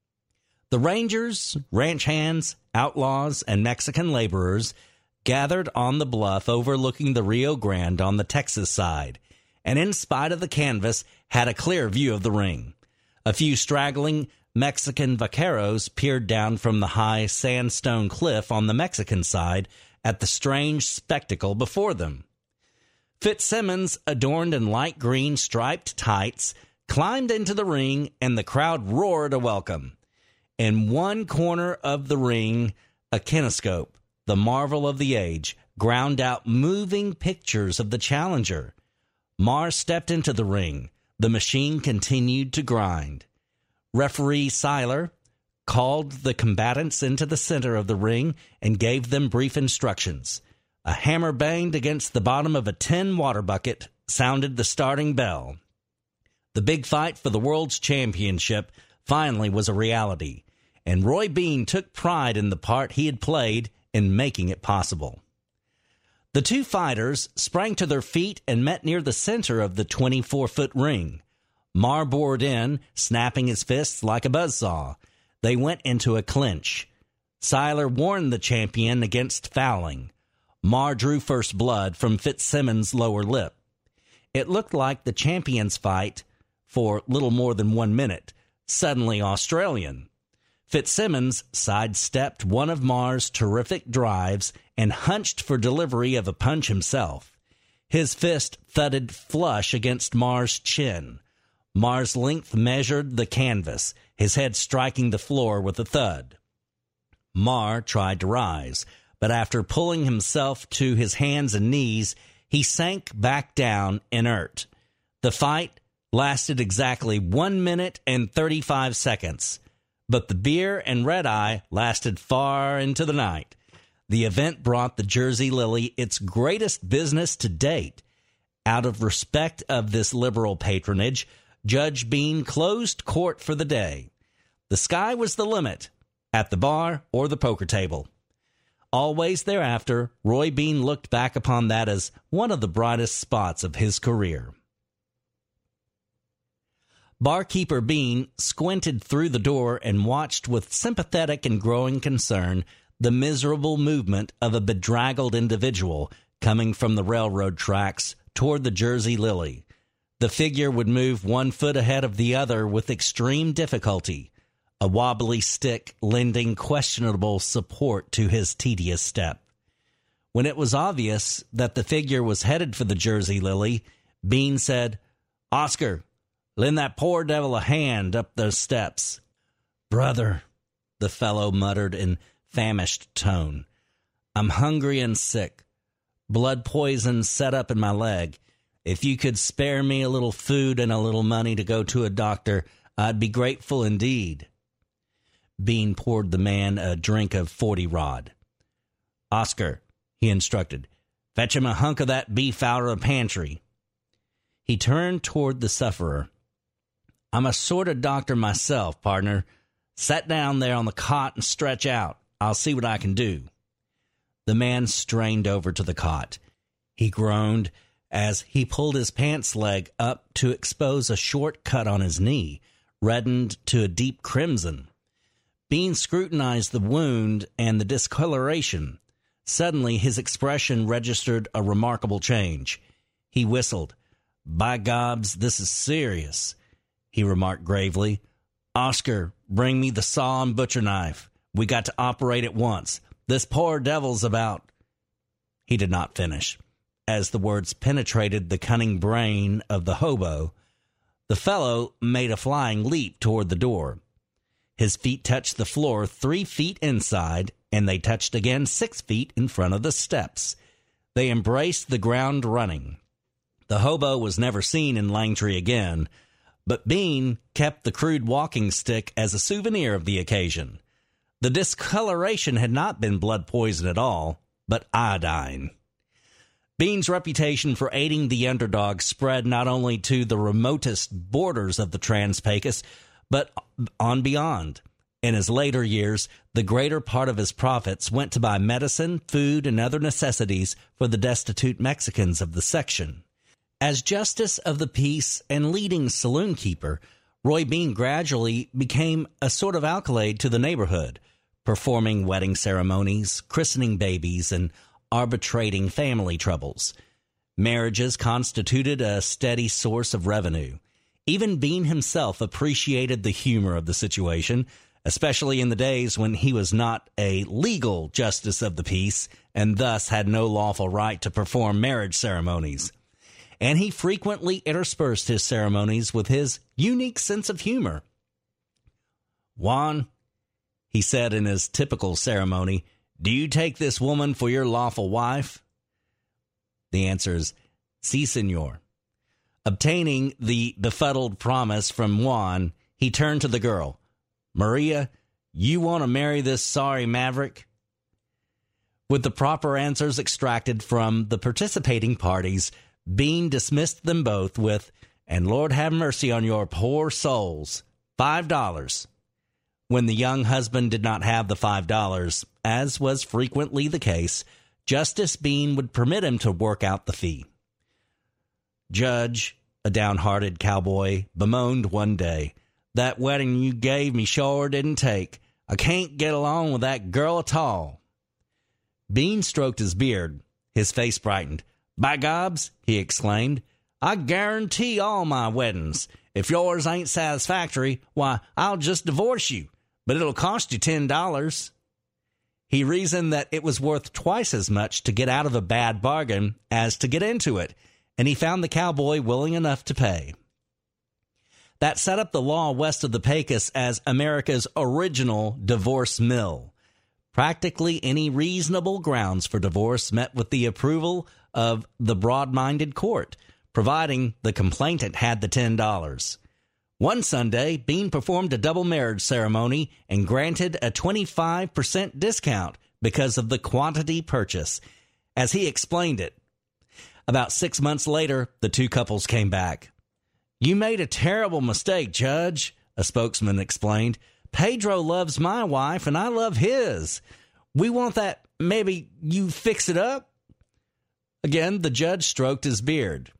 The Rangers, ranch hands, outlaws, and Mexican laborers gathered on the bluff overlooking the Rio Grande on the Texas side, and in spite of the canvas, had a clear view of the ring. A few straggling Mexican vaqueros peered down from the high sandstone cliff on the Mexican side at the strange spectacle before them. Fitzsimmons, adorned in light green striped tights, climbed into the ring, and the crowd roared a welcome. In one corner of the ring, a kinescope, the marvel of the age, ground out moving pictures of the challenger. Mars stepped into the ring. The machine continued to grind. Referee Seiler called the combatants into the center of the ring and gave them brief instructions. A hammer banged against the bottom of a tin water bucket sounded the starting bell. The big fight for the world's championship finally was a reality, and Roy Bean took pride in the part he had played in making it possible. The two fighters sprang to their feet and met near the center of the 24-foot ring. Mar bored in, snapping his fists like a buzzsaw. They went into a clinch. Seiler warned the champion against fouling. Mar drew first blood from Fitzsimmons' lower lip. It looked like the champion's fight for little more than 1 minute, suddenly Australian. Fitzsimmons sidestepped one of Mar's terrific drives and hunched for delivery of a punch himself. His fist thudded flush against Mar's chin. Mar's length measured the canvas, his head striking the floor with a thud. Mar tried to rise, but after pulling himself to his hands and knees, he sank back down inert. The fight lasted exactly 1 minute and 35 seconds, but the beer and red-eye lasted far into the night. The event brought the Jersey Lily its greatest business to date. Out of respect of this liberal patronage, Judge Bean closed court for the day. The sky was the limit, at the bar or the poker table. Always thereafter, Roy Bean looked back upon that as one of the brightest spots of his career. Barkeeper Bean squinted through the door and watched with sympathetic and growing concern the miserable movement of a bedraggled individual coming from the railroad tracks toward the Jersey Lily. The figure would move 1 foot ahead of the other with extreme difficulty, a wobbly stick lending questionable support to his tedious step. When it was obvious that the figure was headed for the Jersey Lily, Bean said, "Oscar, lend that poor devil a hand up those steps." "Brother," the fellow muttered in famished tone, "I'm hungry and sick. Blood poison set up in my leg. If you could spare me a little food and a little money to go to a doctor, I'd be grateful indeed." Bean poured the man a drink of 40 Rod. "Oscar," he instructed, "fetch him a hunk of that beef out of the pantry." He turned toward the sufferer. "I'm a sort of doctor myself, partner. Sit down there on the cot and stretch out. I'll see what I can do." The man strained over to the cot. He groaned as he pulled his pants leg up to expose a short cut on his knee, reddened to a deep crimson. Bean scrutinized the wound and the discoloration. Suddenly, his expression registered a remarkable change. He whistled. "By gobs, this is serious," he remarked gravely. "Oscar, bring me the saw and butcher knife. We got to operate at once. This poor devil's about—" He did not finish. As the words penetrated the cunning brain of the hobo, the fellow made a flying leap toward the door. His feet touched the floor 3 feet inside, and they touched again 6 feet in front of the steps. They embraced the ground running. The hobo was never seen in Langtree again, but Bean kept the crude walking stick as a souvenir of the occasion. The discoloration had not been blood poison at all, but iodine. Bean's reputation for aiding the underdog spread not only to the remotest borders of the Trans-Pecos, but on beyond. In his later years, the greater part of his profits went to buy medicine, food, and other necessities for the destitute Mexicans of the section. As justice of the peace and leading saloon keeper, Roy Bean gradually became a sort of accolade to the neighborhood, performing wedding ceremonies, christening babies, and arbitrating family troubles. Marriages constituted a steady source of revenue. Even Bean himself appreciated the humor of the situation, especially in the days when he was not a legal justice of the peace and thus had no lawful right to perform marriage ceremonies. And he frequently interspersed his ceremonies with his unique sense of humor. "Juan," he said in his typical ceremony, "do you take this woman for your lawful wife?" The answer is, "Si, senor." Obtaining the befuddled promise from Juan, he turned to the girl. "Maria, you want to marry this sorry maverick?" With the proper answers extracted from the participating parties, Bean dismissed them both with, "And Lord have mercy on your poor souls, $5. When the young husband did not have the $5, as was frequently the case, Justice Bean would permit him to work out the fee. "Judge," a downhearted cowboy bemoaned one day, "that wedding you gave me sure didn't take. I can't get along with that girl at all." Bean stroked his beard. His face brightened. "By gobs," he exclaimed, "I guarantee all my weddings. If yours ain't satisfactory, why, I'll just divorce you. But it'll cost you $10. He reasoned that it was worth twice as much to get out of a bad bargain as to get into it, and he found the cowboy willing enough to pay. That set up the law west of the Pecos as America's original divorce mill. Practically any reasonable grounds for divorce met with the approval of the broad-minded court, providing the complainant had the $10. One Sunday, Bean performed a double marriage ceremony and granted a 25% discount because of the quantity purchase. As he explained it, about 6 months later, the two couples came back. "You made a terrible mistake, Judge," a spokesman explained. "Pedro loves my wife and I love his. We want that maybe you fix it up?" Again, the judge stroked his beard.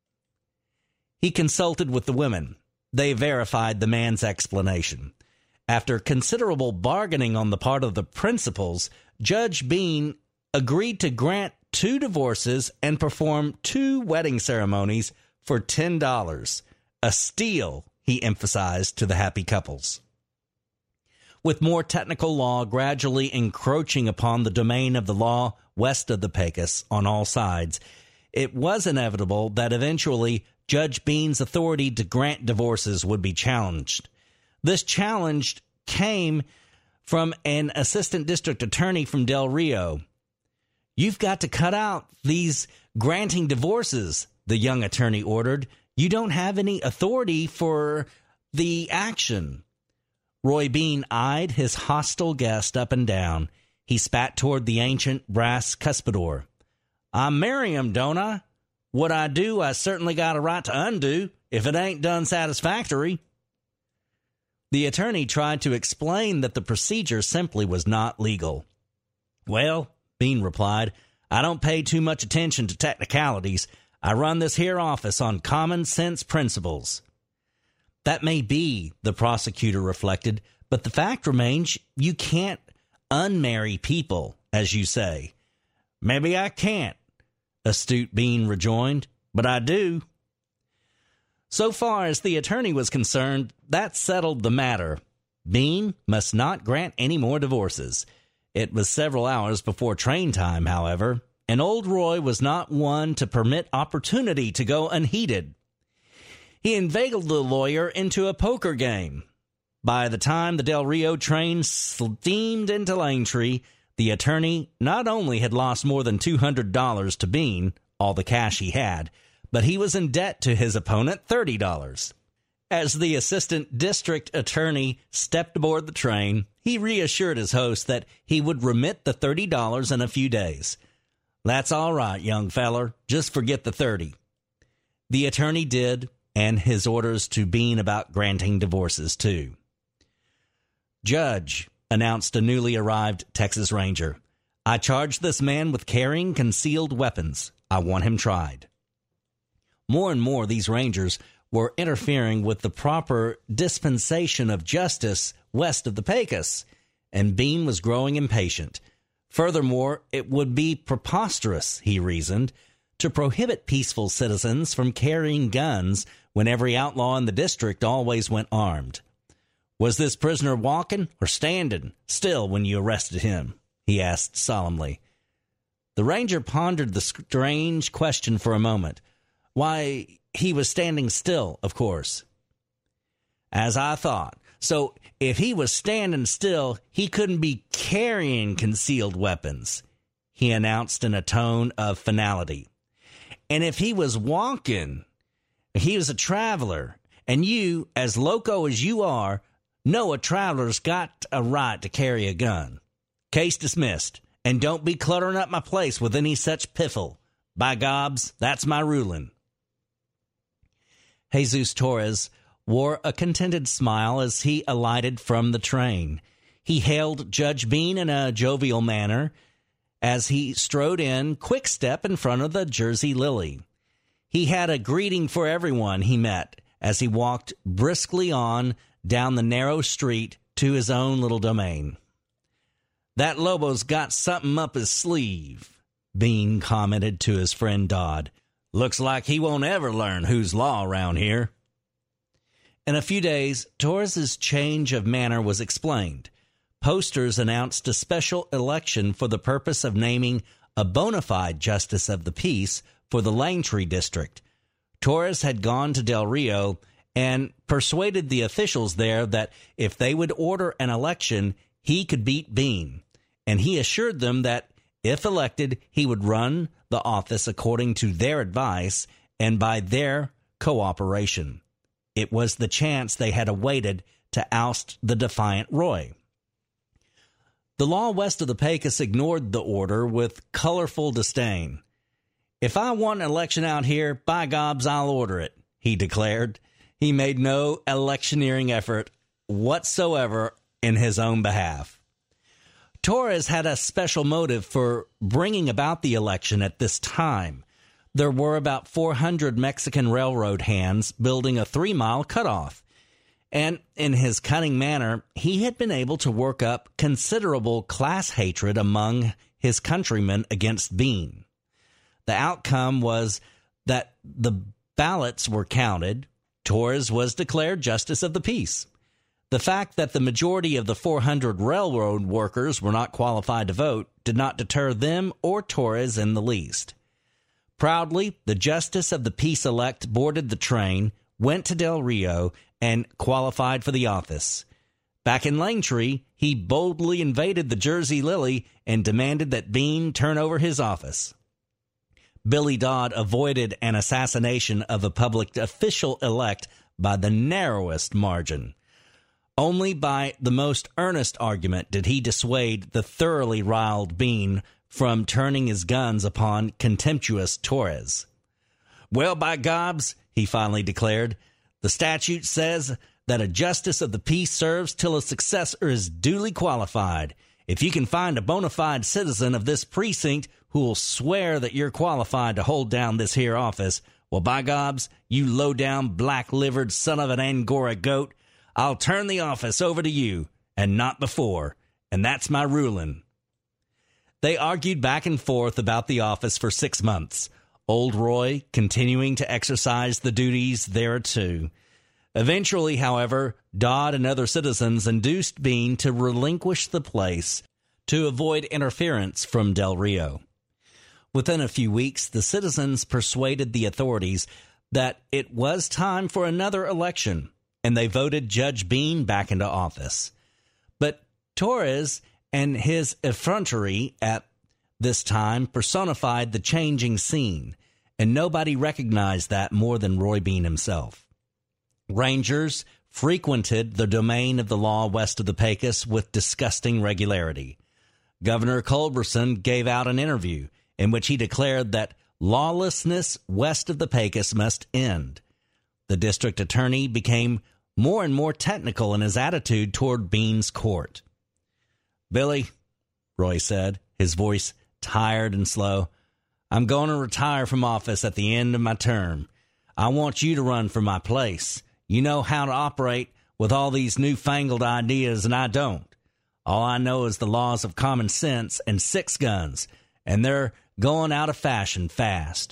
He consulted with the women. They verified the man's explanation. After considerable bargaining on the part of the principals, Judge Bean agreed to grant 2 divorces and perform 2 wedding ceremonies for $10. A steal, he emphasized to the happy couples. With more technical law gradually encroaching upon the domain of the law west of the Pecos on all sides, it was inevitable that eventually Judge Bean's authority to grant divorces would be challenged. This challenge came from an assistant district attorney from Del Rio. "You've got to cut out these granting divorces," the young attorney ordered. "You don't have any authority for the action." Roy Bean eyed his hostile guest up and down. He spat toward the ancient brass cuspidor. "I marry him, don't I? What I do, I certainly got a right to undo, if it ain't done satisfactory." The attorney tried to explain that the procedure simply was not legal. "Well," Bean replied, "I don't pay too much attention to technicalities. I run this here office on common sense principles." That may be, the prosecutor reflected, but the fact remains you can't unmarry people, as you say. "Maybe I can't," astute Bean rejoined, "but I do." So far as the attorney was concerned, that settled the matter. Bean must not grant any more divorces. It was several hours before train time, however, and old Roy was not one to permit opportunity to go unheeded. He inveigled the lawyer into a poker game. By the time the Del Rio train steamed into Langtree, the attorney not only had lost more than $200 to Bean, all the cash he had, but he was in debt to his opponent $30. As the assistant district attorney stepped aboard the train, he reassured his host that he would remit the $30 in a few days. "That's all right, young feller. Just forget the 30. The attorney did, and his orders to Bean about granting divorces, too. "Judge," announced a newly arrived Texas Ranger, "I charge this man with carrying concealed weapons. I want him tried." More and more, these Rangers were interfering with the proper dispensation of justice west of the Pecos, and Bean was growing impatient. Furthermore, it would be preposterous, he reasoned, to prohibit peaceful citizens from carrying guns when every outlaw in the district always went armed. "Was this prisoner walking or standing still when you arrested him?" he asked solemnly. The ranger pondered the strange question for a moment. "Why, he was standing still, of course." "As I thought. So if he was standing still, he couldn't be carrying concealed weapons," he announced in a tone of finality. "And if he was walking, he was a traveler, and you, as loco as you are, know a traveler's got a right to carry a gun. Case dismissed, and don't be cluttering up my place with any such piffle. By gobs, that's my ruling." Jesus Torres wore a contented smile as he alighted from the train. He hailed Judge Bean in a jovial manner as he strode in quick step in front of the Jersey Lily. He had a greeting for everyone he met as he walked briskly on down the narrow street to his own little domain. "That Lobo's got something up his sleeve," Bean commented to his friend Dodd. "Looks like he won't ever learn who's law around here." In a few days, Torres's change of manner was explained. Posters announced a special election for the purpose of naming a bona fide justice of the peace for the Langtree district. Torres had gone to Del Rio and persuaded the officials there that if they would order an election, he could beat Bean, and he assured them that if elected, he would run the office according to their advice and by their cooperation. It was the chance they had awaited to oust the defiant Roy. The law west of the Pecos ignored the order with colorful disdain. "If I want an election out here, by gobs, I'll order it," he declared. He made no electioneering effort whatsoever in his own behalf. Torres had a special motive for bringing about the election at this time. There were about 400 Mexican railroad hands building a 3-mile cutoff, and in his cunning manner, he had been able to work up considerable class hatred among his countrymen against Bean. The outcome was that the ballots were counted. Torres was declared Justice of the Peace. The fact that the majority of the 400 railroad workers were not qualified to vote did not deter them or Torres in the least. Proudly, the Justice of the Peace-elect boarded the train, went to Del Rio, and qualified for the office. Back in Langtree, he boldly invaded the Jersey Lily and demanded that Bean turn over his office. Billy Dodd avoided an assassination of a public official-elect by the narrowest margin. Only by the most earnest argument did he dissuade the thoroughly riled Bean from turning his guns upon contemptuous Torres. "Well, by gobs," he finally declared, "the statute says that a justice of the peace serves till a successor is duly qualified. If you can find a bona fide citizen of this precinct who'll swear that you're qualified to hold down this here office, well, by gobs, you low-down, black-livered son of an Angora goat, I'll turn the office over to you, and not before, and that's my ruling." They argued back and forth about the office for 6 months, old Roy continuing to exercise the duties thereto. Eventually, however, Dodd and other citizens induced Bean to relinquish the place to avoid interference from Del Rio. Within a few weeks, the citizens persuaded the authorities that it was time for another election, and they voted Judge Bean back into office. But Torres and his effrontery at this time personified the changing scene, and nobody recognized that more than Roy Bean himself. Rangers frequented the domain of the law west of the Pecos with disgusting regularity. Governor Culberson gave out an interview, in which he declared that lawlessness west of the Pecos must end. The district attorney became more and more technical in his attitude toward Bean's court. "Billy," Roy said, his voice tired and slow, "I'm going to retire from office at the end of my term. I want you to run for my place. You know how to operate with all these newfangled ideas, and I don't. All I know is the laws of common sense and 6 guns, and they're going out of fashion fast."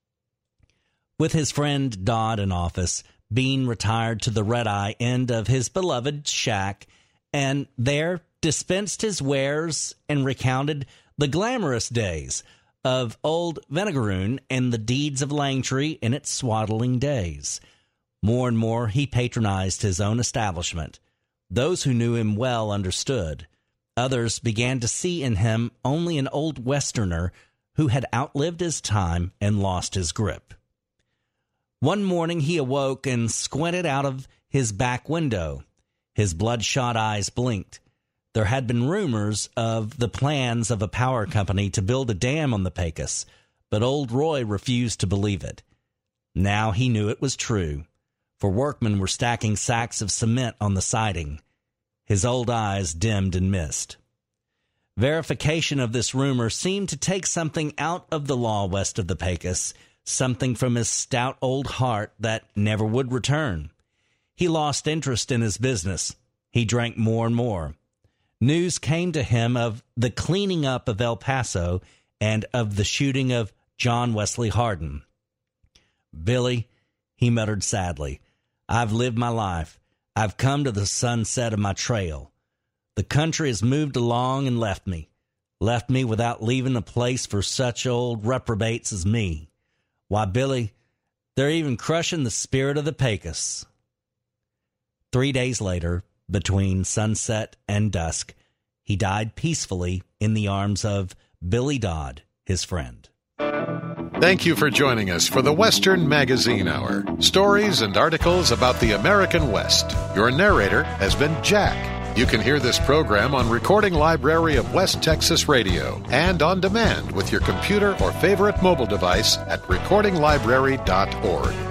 With his friend Dodd in office, Bean retired to the red-eye end of his beloved shack, and there dispensed his wares and recounted the glamorous days of old Venegaroon and the deeds of Langtree in its swaddling days. More and more he patronized his own establishment. Those who knew him well understood. Others began to see in him only an old Westerner who had outlived his time and lost his grip. One morning he awoke and squinted out of his back window. His bloodshot eyes blinked. There had been rumors of the plans of a power company to build a dam on the Pecos, but old Roy refused to believe it. Now he knew it was true, for workmen were stacking sacks of cement on the siding. His old eyes dimmed and missed. Verification of this rumor seemed to take something out of the law west of the Pecos, something from his stout old heart that never would return. He lost interest in his business. He drank more and more. News came to him of the cleaning up of El Paso and of the shooting of John Wesley Hardin. "Billy," he muttered sadly, "I've lived my life. I've come to the sunset of my trail. The country has moved along and left me without leaving a place for such old reprobates as me. Why, Billy, they're even crushing the spirit of the Pecos." 3 days later, between sunset and dusk, he died peacefully in the arms of Billy Dodd, his friend. Thank you for joining us for the Western Magazine Hour. Stories and articles about the American West. Your narrator has been Jack. You can hear this program on Recording Library of West Texas Radio and on demand with your computer or favorite mobile device at recordinglibrary.org.